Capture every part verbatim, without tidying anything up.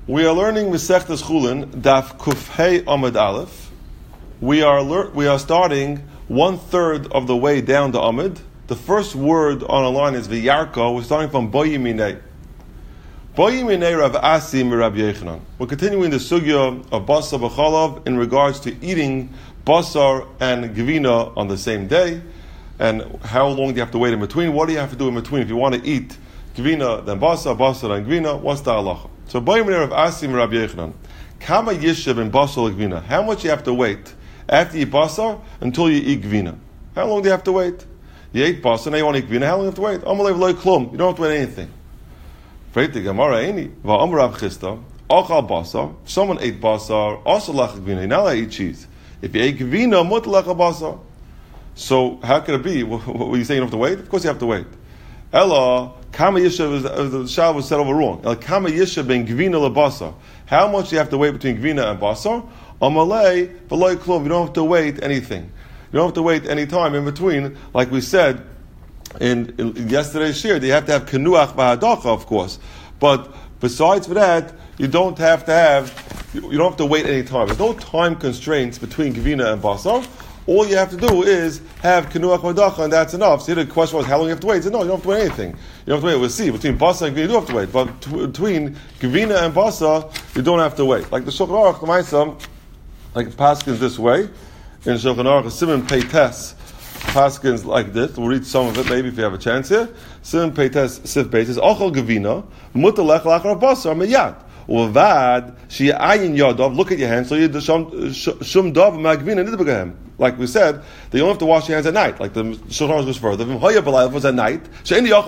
We are learning Masechtas Chulin, Daf Kufhei Amud Aleph. We are lear- we are starting one third of the way down the Amud. The first word on a line is V'yarko. We're starting from Boyiminei. Boyiminei Rav Asi Rav Yechanan. We're continuing the sugya of Basar B'chalav in regards to eating Basar and Gvina on the same day, and how long do you have to wait in between? What do you have to do in between if you want to eat Gvina then Basar, Basar then Gvina? What's the halacha? So, Boyiminei Rav Asi Rav Yechanan. Kama yishav in Basar Gvina. How much you have to wait after you eat Basar until you eat Gvina? How long do you have to wait? You ate Basar, now you want to eat Gvina. How long do you have to wait? Amalev loy klum. You don't have to wait anything. Freiti Gemara Eini. Va'am Rav Chisda. Achal Basar. Someone ate Basar. Also lach Gvina. Now I eat cheese. If you ate Gvina, mut lach Basar. So how could it be? What, what were you saying? You don't have to wait? Of course you have to wait. Ella, Kama Yishav, the Shah was said over wrong. Ella, Kama Yishav ben Gvina lebasar. How much do you have to wait between Gvina and Basar? Amalei, v'loy klum. You don't have to wait anything. You don't have to wait any time in between. Like we said in, in, in yesterday's shir, you have to have Kenuach v'hadacha, of course. But besides for that, you don't have to have, you, you don't have to wait any time. There's no time constraints between Gvina and Basar. All you have to do is have Kenuach v'hadacha, and that's enough. So the question was, how long you have to wait? He said, no, you don't have to wait anything. You don't have to wait. We'll see. Between Basar and Gvina, you do have to wait. But t- between Gvina and Basar, you don't have to wait. Like the Shulchan Aruch, the Maisa, like Paskins this way. In Shulchan Aruch, Simon Peites, Paskins like this. We'll read some of it maybe if you have a chance here. Simon Peites, Sif Beis, says, Ochel Gvina, mutalech lachar Basar, meyad. Uvad, she ayin yadav, look at your hands, so you shum dav magvina nidbegahem. Like we said, they don't have to wash your hands at night. Like the Shulchan Aruch goes further. If was at night, you have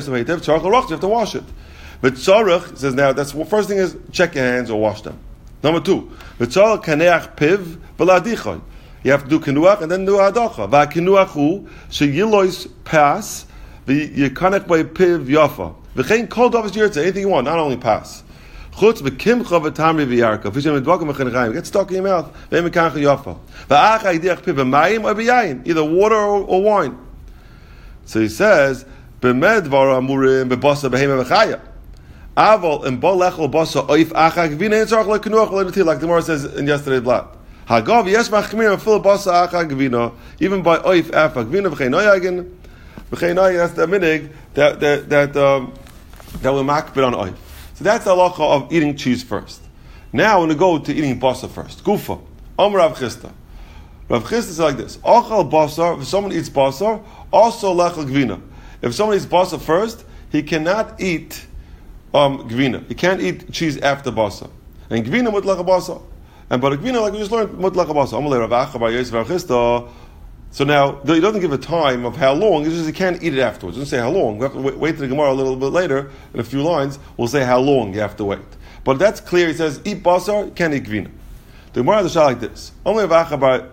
to wash it. But Tzarech says now, that's the first thing is check your hands or wash them. Number two, Tzarech kaneach piv v'ladichoy. You have to do kenuach and then do hadacha. V'kenuach hu sheyilois pass v'yikanech by piv yafa. V'chein kol dav yirtze, anything you want, not only pass. Chutz v'kimcha v'tamri v'yarka. V'shem v'dvakim v'chenechayim. Get stuck in your mouth. V'emikancha yafa. V'acha yidiach piv v'mayim or v'yayin. Either water or, or wine. So he says, b'med v'ara amurim b'basa b'hema v'chaya. Aval in bolechol basa oif acha gvina and tzarech le'kenuach le'netil. Like the Gemara says in yesterday's blot. Hagav yes machmir and fill basa acha gvina. Even by oif acha gvina v'chein noyagin. V'chein noyagin, that's the minig that, that, that, um, that will makbid on oif. So that's the halacha of eating cheese first. Now we're going to go to eating basar first. Gufa. Om Rav Chisda. Rav Chisda says like this. Achal basar, if someone eats basar, also lechel gvina. If someone eats basar first, he cannot eat um, gvina. He can't eat cheese after basar. And gvina mutlach basar. And but gvina, like we just learned, mutlach basar. Amalei Rav Acha bar Yosef Rav Chisda. So now, he doesn't give a time of how long, it's just he can't eat it afterwards. It doesn't say how long. We have to wait, wait to the Gemara a little bit later, in a few lines, we'll say how long you have to wait. But that's clear, he says, eat basar, you can't eat gvina. The Gemara has a shot like this. Basar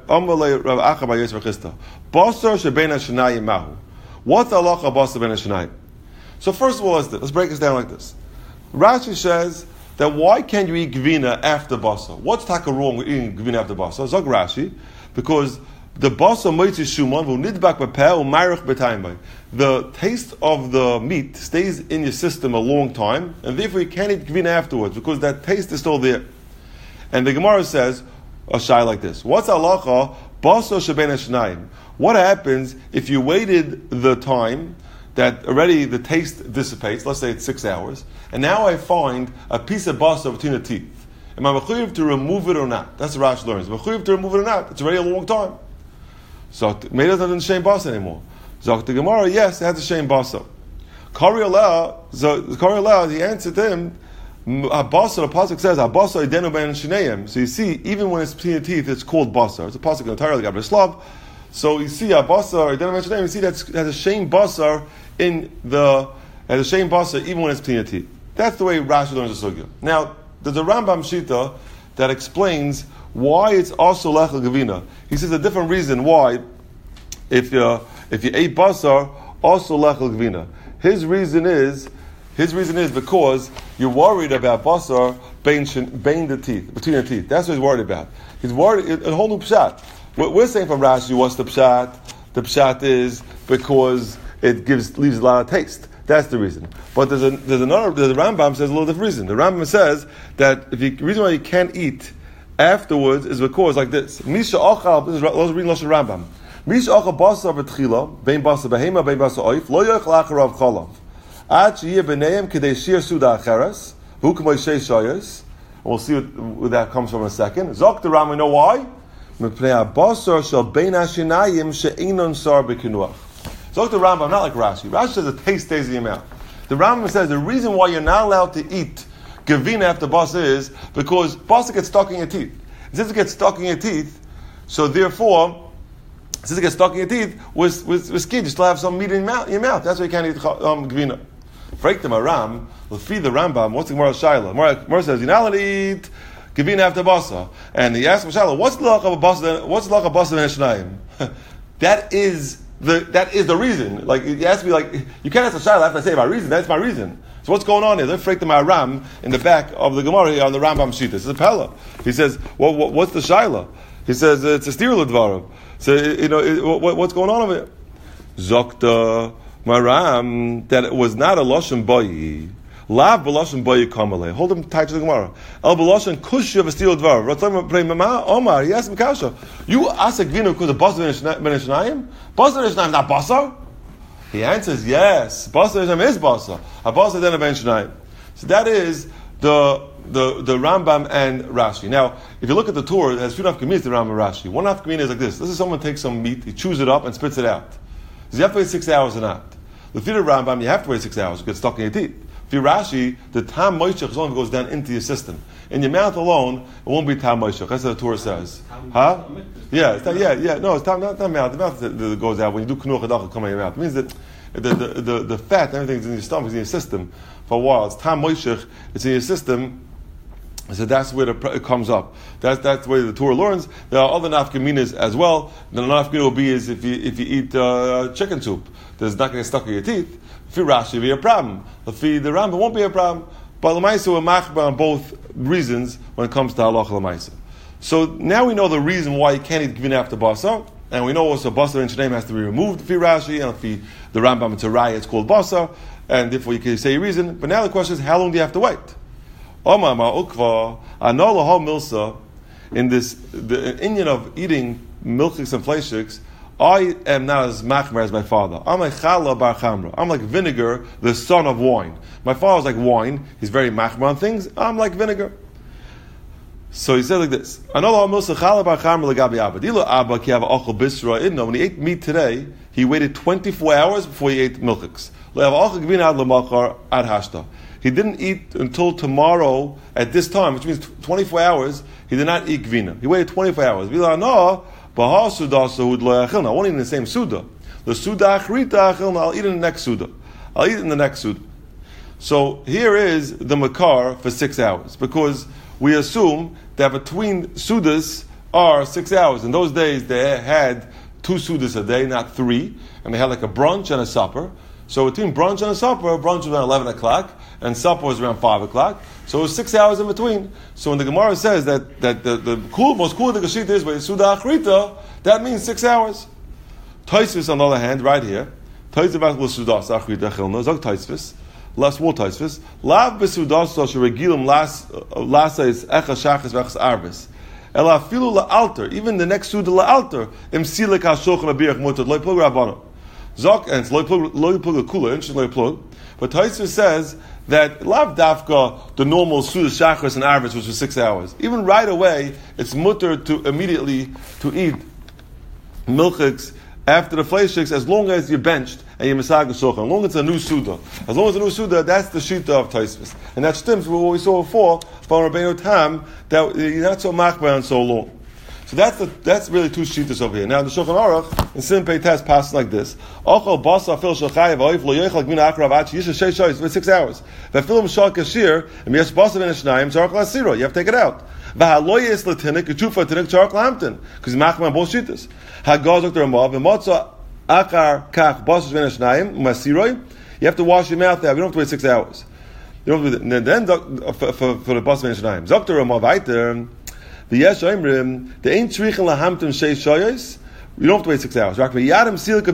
shebein hashanayim mahu. What's the halacha basar bein hashanayim? So first of all, let's, let's break this down like this. Rashi says that why can't you eat gvina after basar? What's taka wrong with eating gvina after basar? Zog Rashi, because the basar moitzi shuman v'nidbak b'peh u'mayrich b'tayim. The taste of the meat stays in your system a long time, and therefore you can't eat gvina afterwards because that taste is still there. And the Gemara says a shay like this: what's halacha basar shebein hashanayim? What happens if you waited the time that already the taste dissipates? Let's say it's six hours, and now I find a piece of basar between the teeth. Am I mechuyev to remove it or not? That's the Rashi learns. Mechuyev to remove it or not? It's already a long time. So maybe it doesn't shame basar anymore. So the Gemara, yes, it has a shame basar. Kari Allah, so Kari Allah, he answered him, basar, the pasuk says, basar idenu ben shineim. So you see, even when it's between the teeth, it's called basar. It's a pasuk entirely got Slav. So you see, basar idenu ben shineim. You see that has a shame basar in the has a shame basar even when it's between the teeth. That's the way Rashi learns the sugya. Now, there's a Rambam Shita that explains why it's also lechel gavina. He says a different reason why, if you if you ate basar, also lechel gavina. His reason is his reason is because you're worried about basar bein bein the teeth, between the teeth. That's what he's worried about. He's worried a whole new pshat. What we're saying from Rashi, what's the pshat? The pshat is because it gives leaves a lot of taste. That's the reason. But there's a there's another there's a Rambam says a little different reason. The Rambam says that if you, the reason why you can't eat afterwards is because like this. Misha ochal. This is let's read Lashon Rambam. Misha ochal basar v'tchila bein basar behema bein basar oif lo yochel acharav cholav ad sheyeh b'neihem kedei shir suda acheres v'hu k'may shei shayos. We'll see what, where that comes from in a second. Zok the Rambam. We know why. Mepnei basar shel bein hashinayim she'inon sar b'kinuach. Zok the Rambam, not like Rashi. Rashi says the taste stays in your mouth. The Rambam says the reason why you're not allowed to eat gavina after basa is because basa gets stuck in your teeth. And since it gets stuck in your teeth, so therefore, since it gets stuck in your teeth, with with, with skin, you still have some meat in your mouth. In your mouth. That's why you can't eat um, gavina. Break the Maram, will feed the Rambam. What's the Gemara Shaila? Gemara says you're not allowed to eat gavina after basa, and he asks Shaila, what's the lach of a basa? What's the lach of basa and Shnayim? That is. The, that is the reason. Like it has to be like you can't ask a shayla after I say my reason. That's my reason. So what's going on here? Let's break the Maram in the back of the Gemara here on the Rambam Shita. This is a Pella. He says, well, what, what's the shayla? He says uh, it's a steer l'dvarav. So you know it, what, what's going on over here? Zokta Maram that it was not a lashon bayi. Lav b'lashon bayi kamale. Hold him tight to the Gemara. El b'lashon kushya v'steer l'dvarav. Ratzam pray mama Omar. He asked Mikasha. You ask a gvinu because of basar ben Shnayim. Basar ben Shnayim not basar. He answers yes. Basar ben Shnayim is basar. A basar then a ben Shnayim. So that is the the the Rambam and Rashi. Now, if you look at the Torah, it has two nafkamis the Rambam and Rashi. One nafkamina is like this. This is someone takes some meat, he chews it up and spits it out. Does you have to wait six hours or not? The theater Rambam, you have to wait six hours. You get stuck in your teeth. If you Rashi, the tam moishach is only goes down into your system. In your mouth alone, it won't be tam moishach. That's what the Torah says. Huh? Yeah, it's not, yeah, yeah. No, it's tam, not tam mouth. The mouth that, that goes out when you do knuch adach come out of your mouth. It means that the the, the, the fat, everything's in your stomach, is in your system for a while. It's tam moishach. It's in your system. So that's where the, it comes up. That's that's where the Torah learns. There are other nafkaminas as well. The nafkamina will be is if you if you eat uh, chicken soup, there's not going to get stuck in your teeth. If you Rashi, it'll be a problem. If you the Rambam, won't be a problem. But Lamaisa we're machbar on both reasons when it comes to halacha Lamaisa. So now we know the reason why you can't eat gvina after basar, and we know also basar and shneim has to be removed. If you Rashi and if you, the Rambam it's a raya, it's called basar, and therefore you can say your reason. But now the question is, how long do you have to wait? Omar ma'ukva anol lahol milsa. In this the Indian of eating milchiks and fleishiks, I am not as machmer as my father. I'm like challah bar chamra. I'm like vinegar, the son of wine. My father's like wine. He's very machmer on things. I'm like vinegar. So he said like this: Anol lahol milsa challah bar chamra legabi abba. Dilo abba ki hava ochel bisra idno. When he ate meat today, he waited twenty-four hours before he ate milchiks. Le'hava ochel gvina ad lemachar ad hashta. He didn't eat until tomorrow at this time, which means twenty-four hours. He did not eat gvina. He waited twenty-four hours. No, I won't eat in the same suda. The suda achrita I'll eat in the next suda. I'll eat in the next suda. So here is the makar for six hours because we assume that between sudas are six hours. In those days they had two sudas a day, not three, and they had like a brunch and a supper. So between brunch and a supper, brunch was around eleven o'clock, and supper was around five o'clock. So it was six hours in between. So when the Gemara says that, that the, the cool, most cool the Geshita is by Suda Achrita, that means six hours. Taisvis, on the other hand, right here, Taisvis about Suda Achrita Chilna, Zog Taisvis, last more Taisvis, Lav Besuda Sosha Regilim Lasa is Echa Shachas Vechas Arvis. Ela Filu La Alter, even the next Suda La Alter, Im Silek HaShoch Rabirach Mutad, Loi Plug Rabbanu. Zok, and it's Loi Plug Kula, interesting Loi Plug. But Taisvis says that lav dafka the normal suda shachris and arvis was for six hours. Even right away, it's mutter to immediately to eat milchiks after the fleishiks as long as you're benched and you're misaga socha. As long as it's a new suda. As long as it's a new suda, that's the shita of Taisvis. And that stems with what we saw before from Rabbeinu Tam that you're not so machbar and so long. So that's the, that's really two shitas over here. Now the Shulchan Aruch in Sim Pei Tes passes like this: Ochel basa fil shalchayev oif lo yochel gmina akrav ach yisha shei shoyis for six hours. V'afilu mishal kashir and yes basa ben shnayim tzarach lasiro. You have to take it out. V'haloyes latinik ketufa tinik tzarach lahamtin because machman both shitas. Hagaz Doctor Amav v'motza akar kach basa ben shnayim umasiroi. You have to wash your mouth out. You don't have to wait six hours. You don't have to wait. Then, then for, for, for the basa ben shnayim, Doctor Amav Aiter. The yes oimrim the ain't tzrichen lahamtim shei shoyos You don't have to wait six hours. He brings down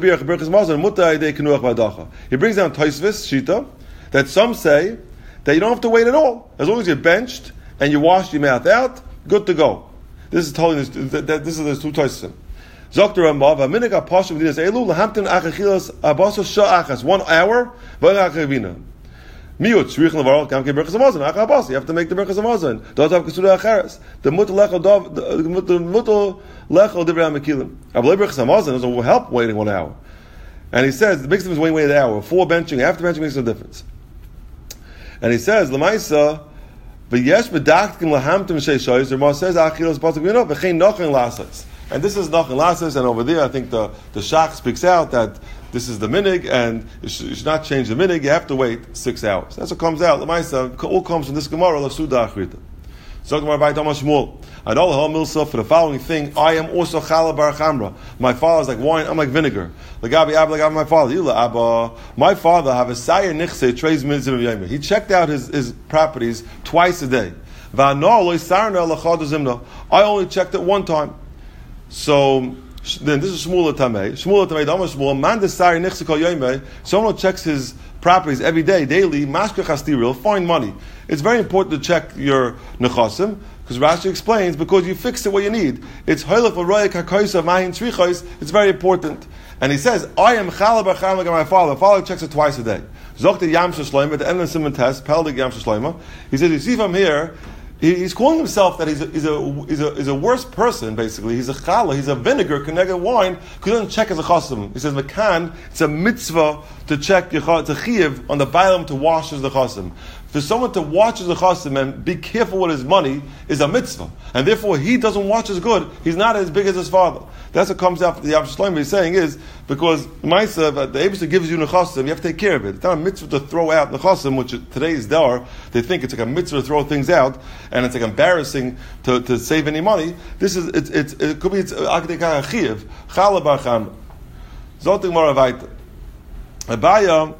Tosfos Shita that some say that you don't have to wait at all. As long as you're benched and you wash your mouth out, good to go. This is telling this. This is the two Tosfos. Zokter Ramav, a minute got pasha with this elu lahamtin achachilas abaso sha'achas one hour v'achachavina. Miut shriich levarol kam ke berachas hamazon achabas. You have to make the berachas hamazon. Don't have kesura acheres. The mutal lechol dov the mutal lechol divrei hamekilim. Avalei berachas hamazon doesn't help waiting one hour. And he says the big difference is waiting wait an hour. Before benching, after benching makes no difference. And he says lemaisa v'yesh bedaktim lahamtim sheishoyis. The Ramah says achilas pasuk v'ino v'chein nochin lasas. And this is Nachan Lasses, and over there I think the, the Shach speaks out that this is the minig, and you should, you should not change the minig, you have to wait six hours. That's what comes out. Lamaisa, all comes from this Gemara, Lasuda Achrita. So Gemara by Thomas Shmuel. I know the whole milsa for the following thing, I am also Chala Bar Chamra. My father is like wine, I'm like vinegar. Lagabi Abba, like my father. Yila Abba. My father have a Sayer Nichse, Trez Mitzim Yemeh. He checked out his, his properties twice a day. I only checked it one time. So then this is Shmuel Tamei. Shmuel Tamei, Dama Shmuel, Man Desari Nichsikol Yoimei. Someone who checks his properties every day, daily, Mashka Chastiri, will find money. It's very important to check your Nechasim, because Rashi explains, because you fix it what you need. It's Hoylef Aroya Kakoisa Mahin Tzrichos, it's very important. And he says, I am Chala Bacham like my father. My father checks it twice a day. Zokta Yam Shloima, at the end of the Simon test, Peldig Yam Shloima. He says, you see from here, he's calling himself that he's a, he's a, he's a, he's a worse person, basically. He's a challah, he's a vinegar, connected wine, because he doesn't check as a chassim. He says, Mekan, it's a mitzvah to check, it's a chiyuv on the bailam to wash as the chassim. For someone to watch as a chassim and be careful with his money is a mitzvah. And therefore, he doesn't watch as good, he's not as big as his father. That's what comes out. The Yav Shloim is saying is, because Maisa, the Eibusha gives you nechassim, you have to take care of it. It's not a mitzvah to throw out nechassim, which today's dar, they think it's like a mitzvah to throw things out, and it's like embarrassing to, to save any money. This is, it's, it's, it could be, it's akdekah chiv, chala bar cham. Zotik mara vaita. Abaya,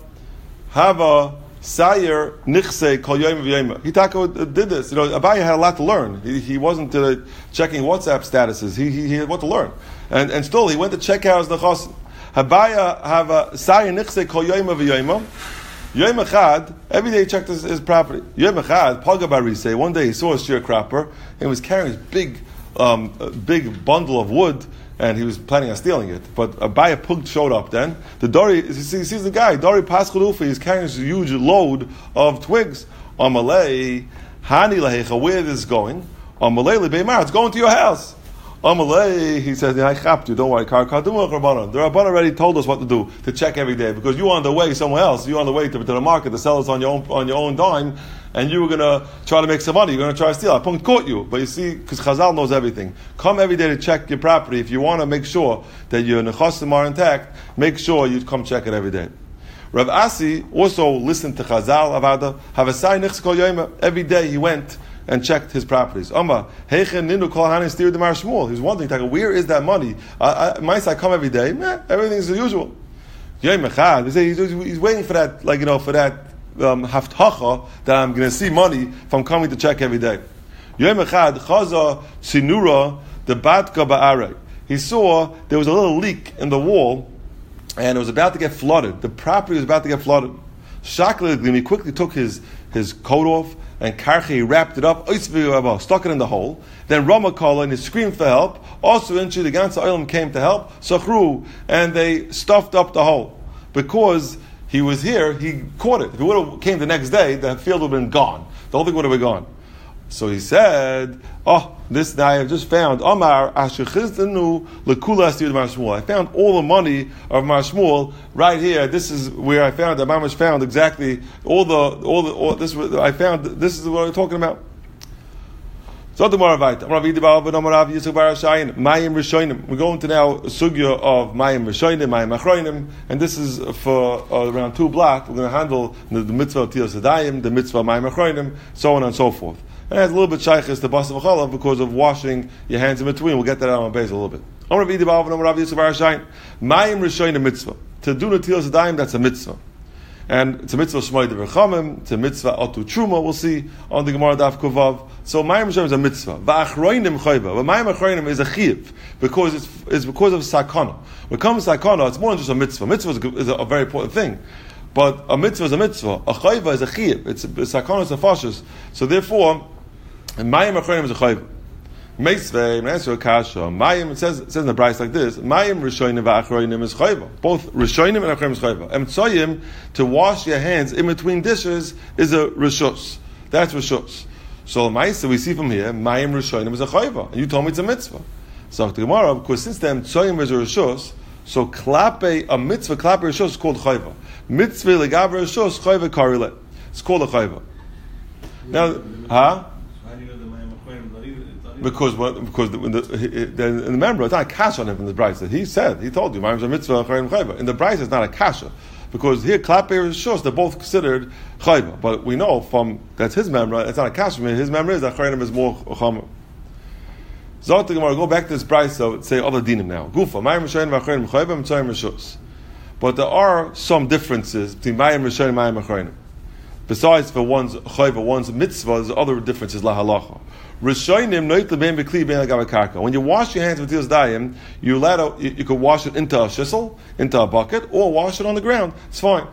hava, Sayer nichse kol yom v'yoma. Hitako did this. You know, Abaye had a lot to learn. He, he wasn't uh, checking WhatsApp statuses. He, he, he had what to learn, and and still he went to check out his nechasim. Abaye have a sayer nichse kol yom v'yoma. Yom echad, every day he checked his, his property. Yom echad, Paga Barise. One day he saw a sharecropper and he was carrying his big, um, big bundle of wood. And he was planning on stealing it. But Abaya Pug showed up then. The Dori, he sees the guy, Dori Paschalufi, he's carrying this huge load of twigs. Amalei, Hani Lahecha, where this is going? Amalei Lebeimar, it's going to your house. Amalei, he says, I chapped you, don't worry. Kar Kaduma Rabbanon. The Rabbanon already told us what to do, to check every day. Because you're on the way somewhere else. You're on the way to, to the market to sell this on your own, on your own dime. And you were going to try to make some money. You're going to try to steal. I punkt caught you. But you see, because Chazal knows everything. Come every day to check your property. If you want to make sure that your nechasim are intact, make sure you come check it every day. Rav Asi also listened to Chazal Avada. Havasai nechs kol yoyma. Every day he went and checked his properties. Amma, heichen ninu kol hanin steer the Mar Shmuel. He's wondering, where is that money? I, I, mice, I come every day. Meh, everything's as usual. Yoyma chad. He's, he's waiting for that, like, you know, for that Um, haftacha that I'm going to see money from coming to check every day. Yom echad chaza tzinura the batka ba'arei. He saw there was a little leak in the wall, and it was about to get flooded. The property was about to get flooded. Shakli, he quickly took his, his coat off and karchi wrapped it up, stuck it in the hole. Then Ramakala and he screamed for help. Also, the ganze oilam came to help. Sachru, and they stuffed up the hole because he was here, he caught it. If he would have came the next day, the field would have been gone. The whole thing would have been gone. So he said, oh, this I have just found, Omar, Ashechizdanu Lekula Astir Mar Shmuel. I found all the money of Mar Shmuel right here. This is where I found, I Mamash found exactly all the, all the, all, this, I found, this is what I'm talking about. So the Moravite, Mayim Rishonim. We're going to now a sugya of Mayim Rishonim, Mayim Achronim, and this is for uh, around two blocks. We're going to handle the, the mitzvah of Tilas Adayim, the mitzvah of Mayim Achronim, so on and so forth. And it has a little bit shaykhis to Basav Chalav because of washing your hands in between. We'll get that out on base a little bit. Mayim Rishonim mitzvah. To do the Tilas Adayim, that's a mitzvah. And it's a mitzvah Shmoi Devrachamim, it's a mitzvah Atu Truma, we'll see on the Gemara Daf Kuvav. So Mayim Rishonim is a mitzvah. Va'achroinim chayva. But Mayim achroinim is a chiyuv, because it's, it's because of sakana. When it comes to sakana, it's more than just a mitzvah. Mitzvah is a, is a, a very important thing. But a mitzvah is a mitzvah. A chayva is a chiyuv. It's a sakana, it's a fashus. So therefore, Mayim achroinim is a chayva. Meisvei, Meisvei Kasha, Mayim, it says, it says in the Bryce like this, Mayim Rishonim va'achroinim is chayva. Both Rishonim and achroinim is chayva. Emtsoyim, to wash your hands in between dishes, is a rishus. That's rishus. So Maisa, we see from here, Mayim Rishonim is a chayva. And you told me it's a mitzvah. So the Gemara, because since the Emtsoyim is a rishus, so klape, a mitzvah, klape rishus is called chayva. Mitzvah legabe rishus, chayva karile. It's called a chayva. Now, huh? Because what? Because the, in, the, the, in the member, it's not a kasha on him from the Brisa. He said, he told you, Mayim mitzvah chayim chayva. In the Brisa, it's not a kasha, because here klape and shus, they're both considered chayva. But we know from that's his member, it's not a kasha. His member is that chayim is more chamer. Zot the Gemara, go back to this Brisa, say other dinim now. Gufa Mayim Rishonim v'achronim chayva and Tzayim rishus. But there are some differences between Mayim Rishonim and Mayim achronim. Besides for one's chayva, one's mitzvah, there's other differences la halacha. When you wash your hands with Tilas Dayim, you allowed you, you could wash it into a shissel, into a bucket, or wash it on the ground. It's fine.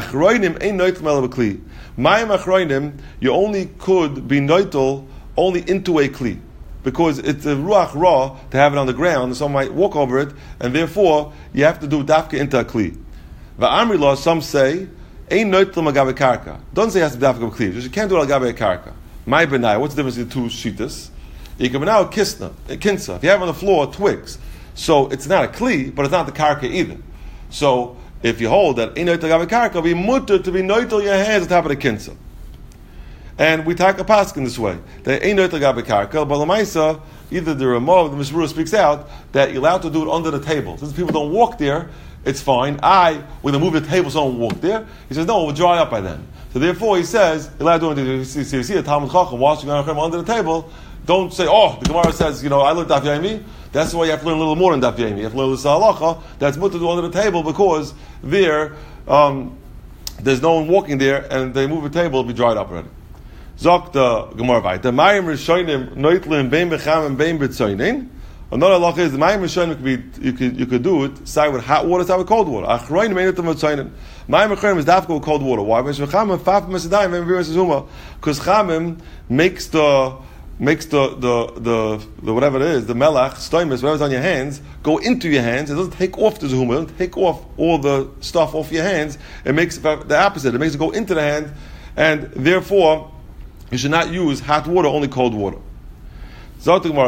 You only could be noitel only into a kli, because it's a ruach ra to have it on the ground. Someone might walk over it, and therefore you have to do dafka into a kli. Va'amri law, some say, ein noitel magabe karka. Don't say it has to be dafka kli. You can't do it agabe karka. My benai, what's the difference between two shitas? You can now kisna, kinsa. If you have on the floor twigs, so it's not a kli, but it's not the karka either. So if you hold that inoit agabe karka, be mutter to be noitel your hands on top of the kinsa. And we take a pask in this way. That inoit agabe karka, but lamaisa, either the Ramah or the Mishmur speaks out that you're allowed to do it under the table. Since people don't walk there, it's fine. I, when they move the table, someone walk there. He says, no, it will dry up by then. So therefore, he says, allowed to do it. You see, you see a Talmud Chacham washing under the table. Don't say, oh, the Gemara says, you know, I learned Daf Yomi. That's why you have to learn a little more than Daf Yomi. You have to learn the Halacha. That's mutter to do under the table, because there, um, there's no one walking there, and they move the table, it'll be dried up already. Zok the Gemara Vayta. Mayim Rishonim Noitlim Bein Becham and Bein B'Tzoinin. Another halacha is the Mayim Rishonim could be you could you could do it side with hot water, side with cold water. Achroinim Bein B'Tzoinin. Mayim Achroinim is dafka with cold water. Why? Because Chamim Faf Mesidayim and Viras Zuma. Because Chamim makes the makes the, the the the whatever it is, the melach, stoimus, whatever's on your hands, go into your hands. It doesn't take off the zuma, it doesn't take off all the stuff off your hands. It makes the opposite. It makes it go into the hand, and therefore you should not use hot water, only cold water. It said in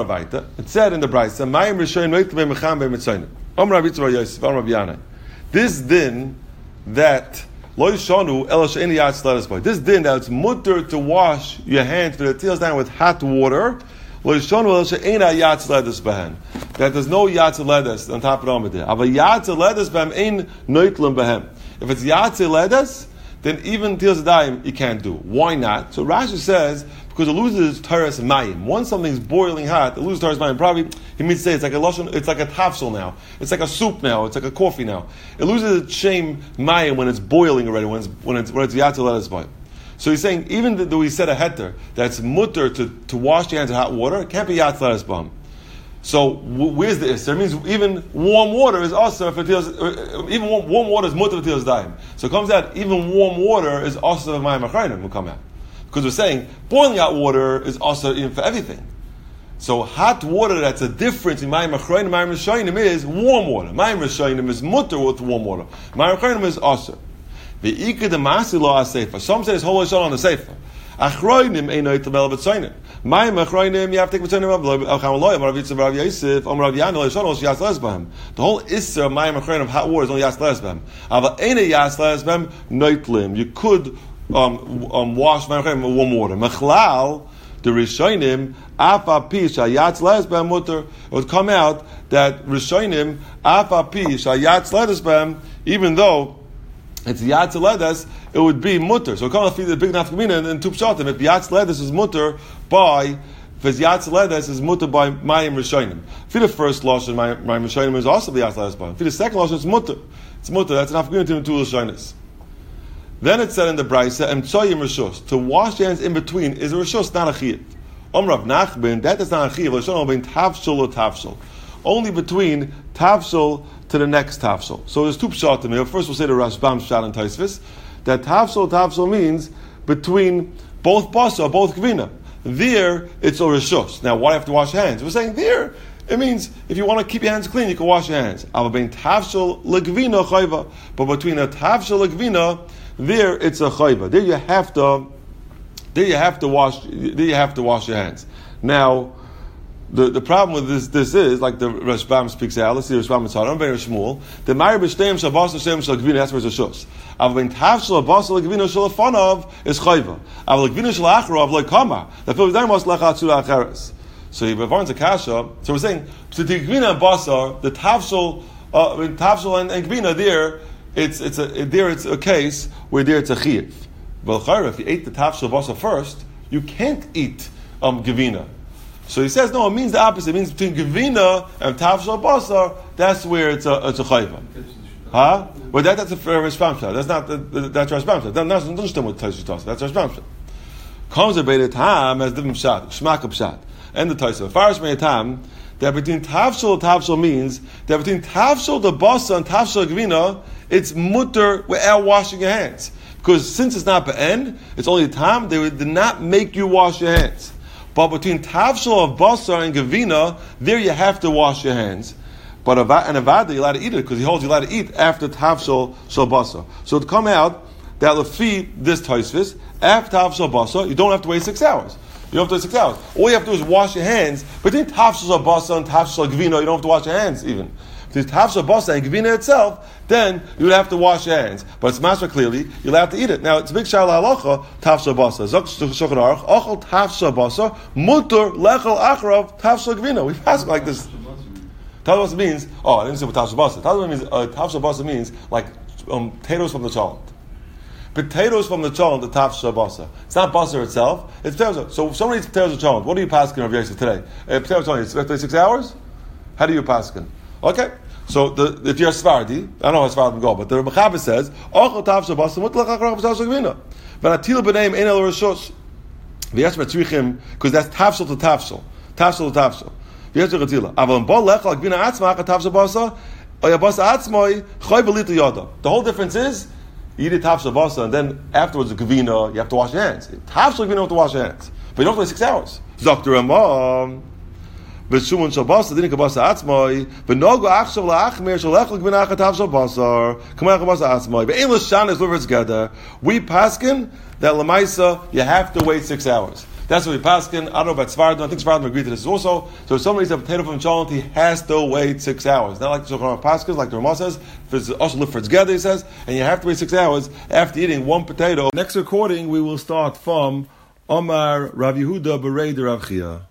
the Brisa, Mayim Rishonim Noitlim Mecham Bein B'Tzoinin. Amar Rabbi Yitzchak Yosef, Amar Rabbi Yanai. This din that Lo Yishanu Ela She'eni Yatz Ledas Bo. This din that it's mutter to wash your hands for the teals down with hot water. Lo Yishanu Ela She'eni Yatz Ledas Behen. That there's no Yatz Ledas on top of the Amid there. Ava Yatz Ledas Behem Ein Noitlim Behem. If it's Yatz Ledas, then even Tilas Daim you can't do. Why not? So Rashi says, because it loses Taras Mayim. Once something's boiling hot, it loses Taras Mayim. Probably, he means to say it's like a loshon, it's like a tafsel now. It's like a soup now. It's like a coffee now. It loses its shame Mayim when it's boiling already, when it's when it's when it's Yatzel Ledas Mayim. So he's saying, even though we said a heter, that's mutter to, to wash your hands in hot water, it can't be Yatzel Ledas Mayim. So w- where's the Isser? It means even warm water is also for Tilas, uh, even warm, warm water is mutter for Tilas Daim. So it comes out, even warm water is also of Mayim Achronim will come out. Because we're saying boiling hot water is also even for everything. So hot water, that's a difference in Mayim Achronim and Mayim Rishonim is warm water. Mayim Rishonim is mutter with warm water. Mayim Achronim is also. The Ika de Masi lo ha-sefer. Some say it's whole Lashon on the sefer. Achronim eino yitabel v'tzoinim. Mayim Achronim, you have to take v'tzoinim of Elcham Aloy, Rav Yitzchak, Rav Yosef, Om Rav Yana, Lashon os Yas Lesbahem. The whole Isser of Mayim Achronim of hot water is only Yas Lesbahem. Ava eino Yas Lesbahem, noitlim. You could um, um, wash Mayim Achronim with warm water. Mechlal, the Rishonim, Afa Pi Shayatz Lesbahem mutter. It would come out that Rishonim, Afa Pi Shayatz Lesbahem, even though it's Yatz Ledas, it would be mutter. So come feed the big nafkamina and two pshatim. If Yatz Ledas is mutter by, if it's Yatz Ledas is mutter by Mayim Rishonim. For the first lashon, Mayim Rishonim is also the Yatz Ledas by. For the second lashon, it's mutter. It's mutter. That's an nafkamina to two lashonis. Then it said in the Brisa, Emtsoyim Rishus. To wash your hands in between is a Rishus, not a Chiyuv. Om Rav Nachman, that is not a Chiyuv. L'shon bein Tavshul or Tavshul. Only between Tavshul to the next Tavshul. So there's two pshatim here. First we'll say the Rashbam Pshat and Taisvis, that Tavshul, Tavshul means between both basa, both gvina. There, it's a Rishus. Now, why do you have to wash your hands? We're saying there, it means if you want to keep your hands clean, you can wash your hands. But between a tavshel legvina, there it's a chayva. There you have to, there you have to wash, there you have to wash your hands. Now, the, the problem with this this is like the Rashbam speaks out. Let's see the Rashbam Mitzvah. I'm very small. The Ma'ir b'shteim shavas Hashem shel gvina. That's where it's a shus. Av ben tavshel abas legvina shel afanov is chayva. Av legvina shel achro av lekama. The fil v'darim was lecha atzura acheres. So you have a kasha. So we're saying so the gvina and basar, the tavshel, uh, tavshel and, and gvina there, it's it's a there it's a case where there it's a chiyuv. But if you ate the tavshel basar first, you can't eat um gvina. So he says no. It means the opposite. It means between gvina and tavshel basar, that's where it's a it's a chayva. Huh? But that that's a Rashbam shot. That's not the, the, that's Rashbam shot. That's not understand what Taisha talks. That's Rashbam shot. Comes a beit time as different shot, shmak pshat. And the Taisa. Farish Me'atam, that between Tavshel and Tavshel means that between Tavshel the Basa and Tavshel Gvina, it's mutter without washing your hands. Because since it's not Be'en, it's only a time, they did not make you wash your hands. But between Tavshel of Basa and Gvina, there you have to wash your hands. But an Avada, you're allowed to eat it, because he holds you allowed to eat after Tavshel Shel Basa. So to come out, that Lefi, this Taisvis, after Tavshel Basa, you don't have to wait six hours. You don't have to wait six hours. All you have to do is wash your hands. Between tafshel basa and tafshel gvina, you don't have to wash your hands even. Between tafshel basa and gvina itself, then you would have to wash your hands. But it's masra clearly, you're allowed to eat it. Now it's a big shayla halacha, tafshel basa. Zok shulchan aruch, ochel tafshel basa, mutter lechel achrav tafshel gvina. We pass it like this. Tafshel basa means, oh, I didn't say what tafshel basa. Tafshel means, uh, tafshel basa means like um, potatoes from the chalent. Potatoes from the chalent, the tafshel basa. It's not basa itself. It's potatoes. So if somebody eats potatoes of chalent, what do you paskin of Yosef today? Uh, potatoes only thirty-six hours. How do you paskin? Okay. So the, if you're a Svardi, I don't know how Svardim go, but the Mechaber says, "Ochel tafshel basa mutlach achrach b'tafshel gvina." But atil b'neim ein el rishos. V'yesh b'tzrichim because that's tafshel to tafshel, tafshel to tafshel. V'yesh b'tzrichim. Aval b'ol lechal gvina atzma achat tafshel basa, oya basa atzmoi choy b'litu yoda. The whole difference is. You eat a tafshel basa, and then afterwards the gavina, you have to wash your hands. Tafshel gavina, you have to wash your hands. But you don't have to wait six hours. Zokter Ramah, B'shumun shal basa, didn't kabasa atzmai, V'nogu achshav la'achmir, shal echel gavina achat tafshel basar, Kamar kabasa atzmai, V'ein l'shan is liver together. We paskin that l'maisa, you have to wait six hours. That's what we paskin. I don't know about Svardim. I think Svardim agree to this also. So if somebody eats a potato from chalent, he has to wait six hours. Not like the Shulchan Aruch Paskins, like the Ramah says. If it's also live for together, he says, and you have to wait six hours after eating one potato. Next recording, we will start from Omar Rav Yehuda Berei de Rav Chia.